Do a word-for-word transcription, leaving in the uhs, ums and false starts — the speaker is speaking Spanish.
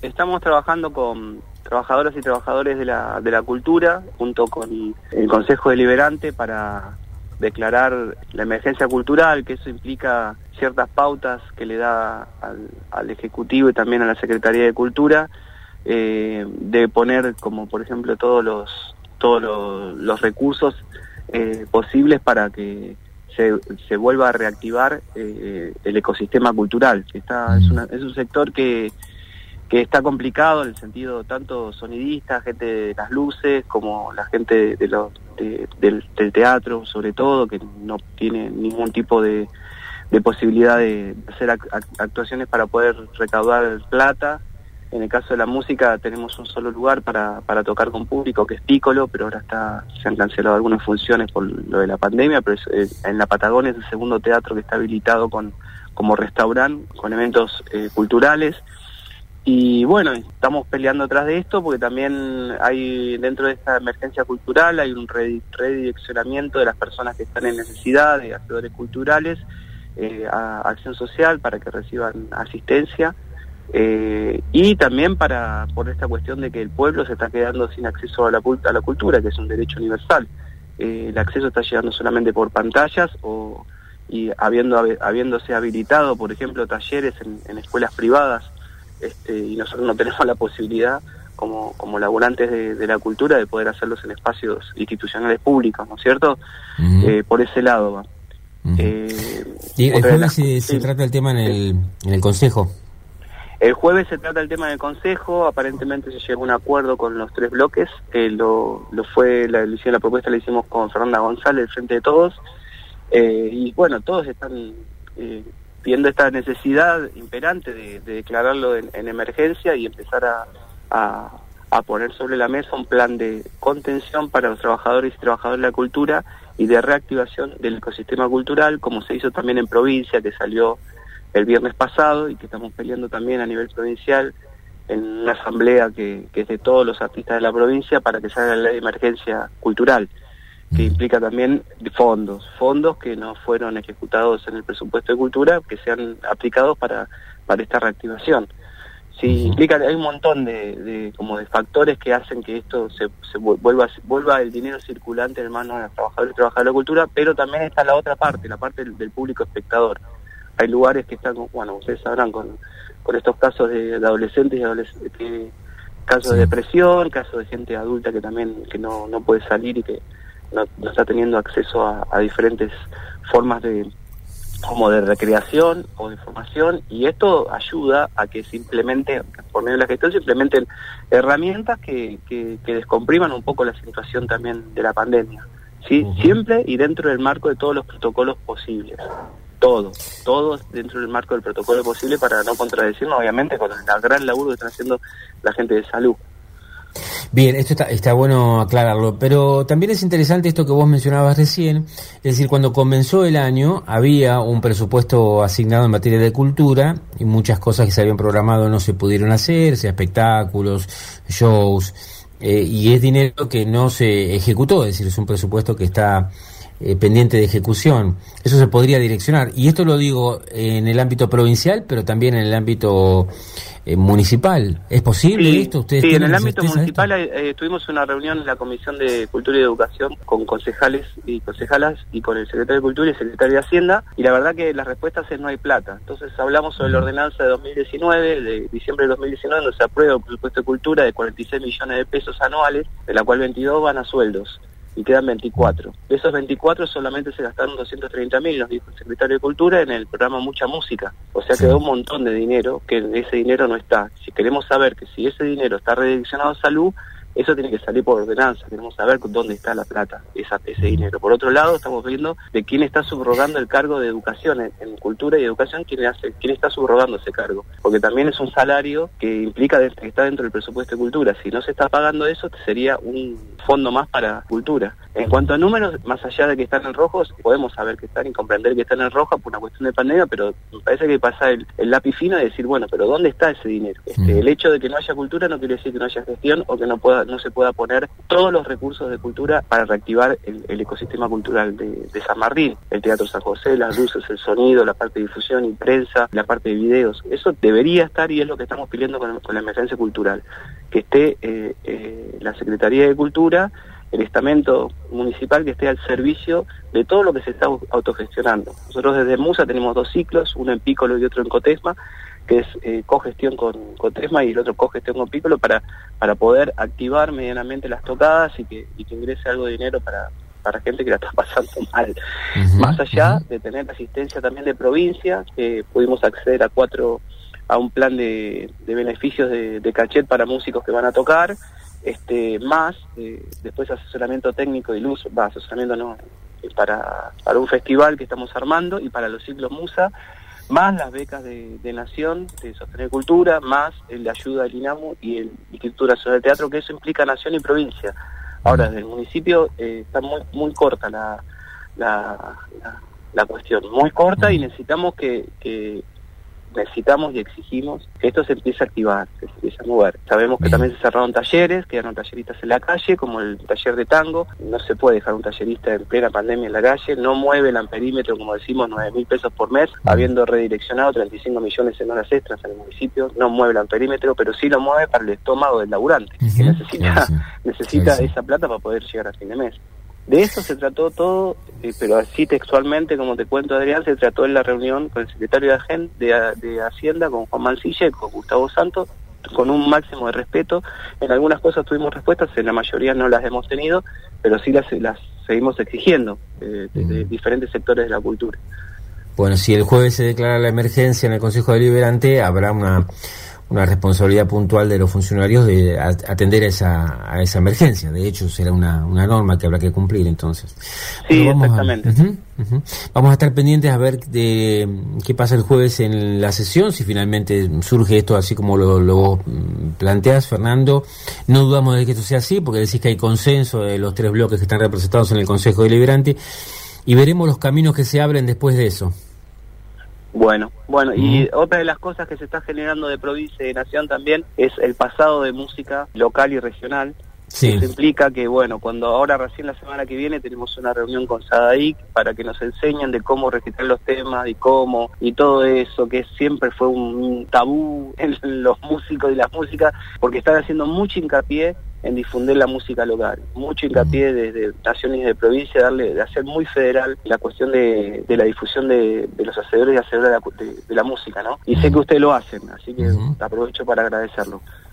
estamos trabajando con trabajadoras y trabajadores de la, de la cultura, junto con el Consejo Deliberante, para declarar la emergencia cultural, que eso implica ciertas pautas que le da al, al Ejecutivo y también a la Secretaría de Cultura, eh, de poner, como por ejemplo, todos los todos los, los recursos eh, posibles para que se, se vuelva a reactivar eh, el ecosistema cultural. Está, es, una, es un sector que, que está complicado en el sentido tanto sonidista, gente de las luces, como la gente de, de los, de, del, del teatro, sobre todo, que no tiene ningún tipo de, de posibilidad de hacer actuaciones para poder recaudar plata. En el caso de la música tenemos un solo lugar para, para tocar con público, que es Piccolo, pero ahora está se han cancelado algunas funciones por lo de la pandemia, pero es, es, en la Patagonia es el segundo teatro que está habilitado con como restaurante, con eventos eh, culturales. Y bueno, estamos peleando atrás de esto porque también hay, dentro de esta emergencia cultural, hay un redireccionamiento de las personas que están en necesidad, de hacedores culturales, eh, a acción social para que reciban asistencia. Eh, y también para por esta cuestión de que el pueblo se está quedando sin acceso a la, a la cultura, que es un derecho universal. Eh, el acceso está llegando solamente por pantallas o y habiendo habiéndose habilitado, por ejemplo, talleres en, en escuelas privadas, este, y nosotros no tenemos la posibilidad, como, como laburantes de, de la cultura, de poder hacerlos en espacios institucionales públicos, ¿no es cierto? Uh-huh. Eh, por ese lado va. Uh-huh. Eh, y el jueves se, se trata el tema en el, en el Consejo. El jueves se trata el tema del Consejo, aparentemente se llegó a un acuerdo con los tres bloques, que lo, lo fue, la, la propuesta la hicimos con Fernanda González, del Frente de Todos, eh, y bueno, todos están eh, viendo esta necesidad imperante de, de declararlo en, en emergencia y empezar a, a, a poner sobre la mesa un plan de contención para los trabajadores y trabajadoras de la cultura y de reactivación del ecosistema cultural, como se hizo también en provincia, que salió el viernes pasado y que estamos peleando también a nivel provincial en una asamblea que, que es de todos los artistas de la provincia para que salga la ley de emergencia cultural, que implica también fondos, fondos que no fueron ejecutados en el presupuesto de cultura, que sean aplicados para, para esta reactivación. Sí, uh-huh. implica, hay un montón de, de como de factores que hacen que esto se, se vuelva, vuelva el dinero circulante en manos de los trabajadores y trabajadoras de la cultura, pero también está la otra parte, la parte del, del público espectador. Hay lugares que están, bueno, ustedes sabrán, con, con estos casos de, de adolescentes y adolescentes, que, casos sí. de depresión, casos de gente adulta que también que no, no puede salir y que no, no está teniendo acceso a, a diferentes formas de como de recreación o de formación, y esto ayuda a que simplemente, por medio de la gestión, se implementen herramientas que, que, que descompriman un poco la situación también de la pandemia, ¿sí? Uh-huh. Siempre y dentro del marco de todos los protocolos posibles. Todo, todo dentro del marco del protocolo posible para no contradecirnos, obviamente, con el gran laburo que están haciendo la gente de salud. Bien, esto está, está bueno aclararlo, pero también es interesante esto que vos mencionabas recién, es decir, cuando comenzó el año había un presupuesto asignado en materia de cultura y muchas cosas que se habían programado no se pudieron hacer, sea espectáculos, shows, eh, y es dinero que no se ejecutó, es decir, es un presupuesto que está Eh, pendiente de ejecución. Eso se podría direccionar, y esto lo digo en el ámbito provincial, pero también en el ámbito eh, municipal. ¿Es posible sí, esto? ¿Ustedes sí, tienen en el ámbito municipal eh, tuvimos una reunión en la Comisión de Cultura y Educación con concejales y concejalas y con el Secretario de Cultura y el Secretario de Hacienda, y la verdad que las respuestas es no hay plata. Entonces hablamos sobre la ordenanza de dos mil diecinueve, de diciembre de dos mil diecinueve, donde se aprueba el presupuesto de cultura de cuarenta y seis millones de pesos anuales, de la cual veintidós van a sueldos y quedan veinticuatro. De esos veinticuatro solamente se gastaron doscientos treinta mil, nos dijo el Secretario de Cultura, en el programa Mucha Música. O sea, sí. quedó un montón de dinero, que ese dinero no está. Si queremos saber que si ese dinero está redireccionado a salud, eso tiene que salir por ordenanza. Queremos saber dónde está la plata, esa, ese dinero. Por otro lado, estamos viendo de quién está subrogando el cargo de educación. En, en cultura y educación, quién, hace, quién está subrogando ese cargo. Porque también es un salario que implica de, que está dentro del presupuesto de cultura. Si no se está pagando eso, sería un fondo más para cultura. En cuanto a números, más allá de que están en rojos, podemos saber que están y comprender que están en roja por una cuestión de pandemia, pero me parece que pasa el, el lápiz fino de decir, bueno, pero ¿dónde está ese dinero? Este, mm. El hecho de que no haya cultura no quiere decir que no haya gestión o que no pueda no se pueda poner todos los recursos de cultura para reactivar el, el ecosistema cultural de, de San Martín, el Teatro San José, las luces, el sonido, la parte de difusión y prensa, la parte de videos. Eso debería estar y es lo que estamos pidiendo con, con la emergencia cultural, que esté eh, eh, la Secretaría de Cultura, el estamento municipal, que esté al servicio de todo lo que se está autogestionando. Nosotros desde MUSA tenemos dos ciclos, uno en Piccolo y otro en Cotesma, que es eh, cogestión con Cotesma y el otro cogestión con Piccolo, para para poder activar medianamente las tocadas y que, y que ingrese algo de dinero para, para gente que la está pasando mal. Uh-huh, Más allá uh-huh. de tener asistencia también de provincia, que pudimos acceder a cuatro a un plan de, de beneficios de, de cachet para músicos que van a tocar, este más eh, después asesoramiento técnico y luz, va, asesoramiento no, eh, para, para un festival que estamos armando y para los ciclos MUSA, más las becas de, de Nación, de Sostener Cultura, más el de ayuda del INAMU y el Instituto Nacional de Teatro, que eso implica Nación y provincia. Ahora, desde el municipio eh, está muy muy corta la, la, la, la cuestión, muy corta, y necesitamos que... que necesitamos y exigimos que esto se empiece a activar, que se empiece a mover. Sabemos que Bien. también se cerraron talleres, quedaron talleristas en la calle, como el taller de tango. No se puede dejar un tallerista en plena pandemia en la calle, no mueve el amperímetro, como decimos, nueve mil pesos por mes, Bien. habiendo redireccionado treinta y cinco millones en horas extras en el municipio, no mueve el amperímetro, pero sí lo mueve para el estómago del laburante, uh-huh. que necesita, claro, sí. necesita sí, sí. esa plata para poder llegar a fin de mes. De eso se trató todo, eh, pero así textualmente, como te cuento, Adrián, se trató en la reunión con el secretario de, Agen, de, de Hacienda, con Juan Mancilla y con Gustavo Santos, con un máximo de respeto. En algunas cosas tuvimos respuestas, en la mayoría no las hemos tenido, pero sí las, las seguimos exigiendo eh, de, de diferentes sectores de la cultura. Bueno, si el jueves se declara la emergencia en el Consejo Deliberante, habrá una... una responsabilidad puntual de los funcionarios de atender a esa a esa emergencia. De hecho, será una, una norma que habrá que cumplir, entonces. Sí, vamos exactamente. A, uh-huh, uh-huh. Vamos a estar pendientes a ver de qué pasa el jueves en la sesión, si finalmente surge esto así como lo, lo planteas, Fernando. No dudamos de que esto sea así, porque decís que hay consenso de los tres bloques que están representados en el Consejo Deliberante, y veremos los caminos que se abren después de eso. Bueno, bueno, y otra de las cosas que se está generando de provincia y de nación también es el pasado de música local y regional. Sí. Eso implica que, bueno, cuando ahora recién la semana que viene tenemos una reunión con SADAIC para que nos enseñen de cómo registrar los temas y cómo, y todo eso, que siempre fue un tabú en los músicos y las músicas, porque están haciendo mucho hincapié en difundir la música local, mucho hincapié desde naciones y de provincia, darle, de hacer muy federal la cuestión de, de la difusión de, de los hacedores y hacedoras de, de, de la música, ¿no? Y sé que ustedes lo hacen, así que uh-huh. aprovecho para agradecerlo.